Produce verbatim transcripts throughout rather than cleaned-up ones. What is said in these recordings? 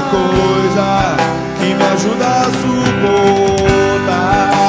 coisa que me ajuda a suportar.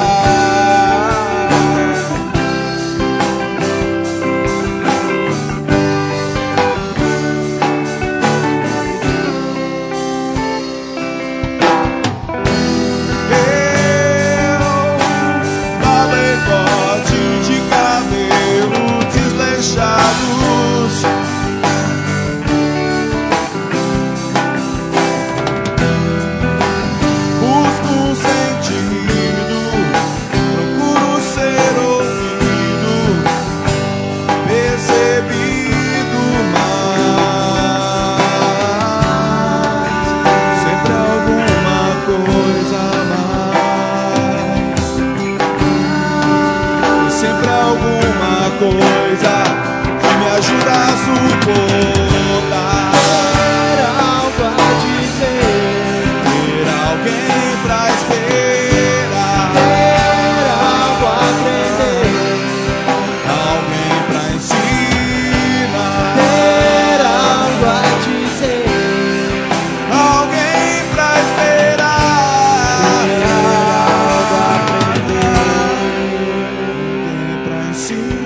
Coisa que me ajuda a suportar. Ter algo a dizer, ter alguém pra esperar, ter algo a aprender, alguém pra ensinar, ter algo a dizer, alguém pra esperar, ter algo a aprender, alguém pra ensinar.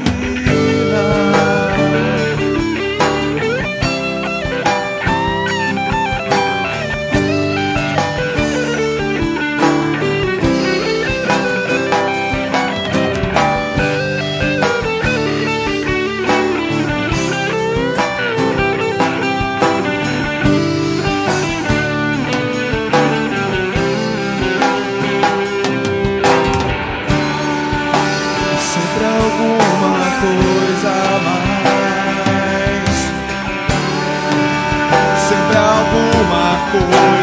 Sempre alguma coisa a mais, sempre alguma coisa.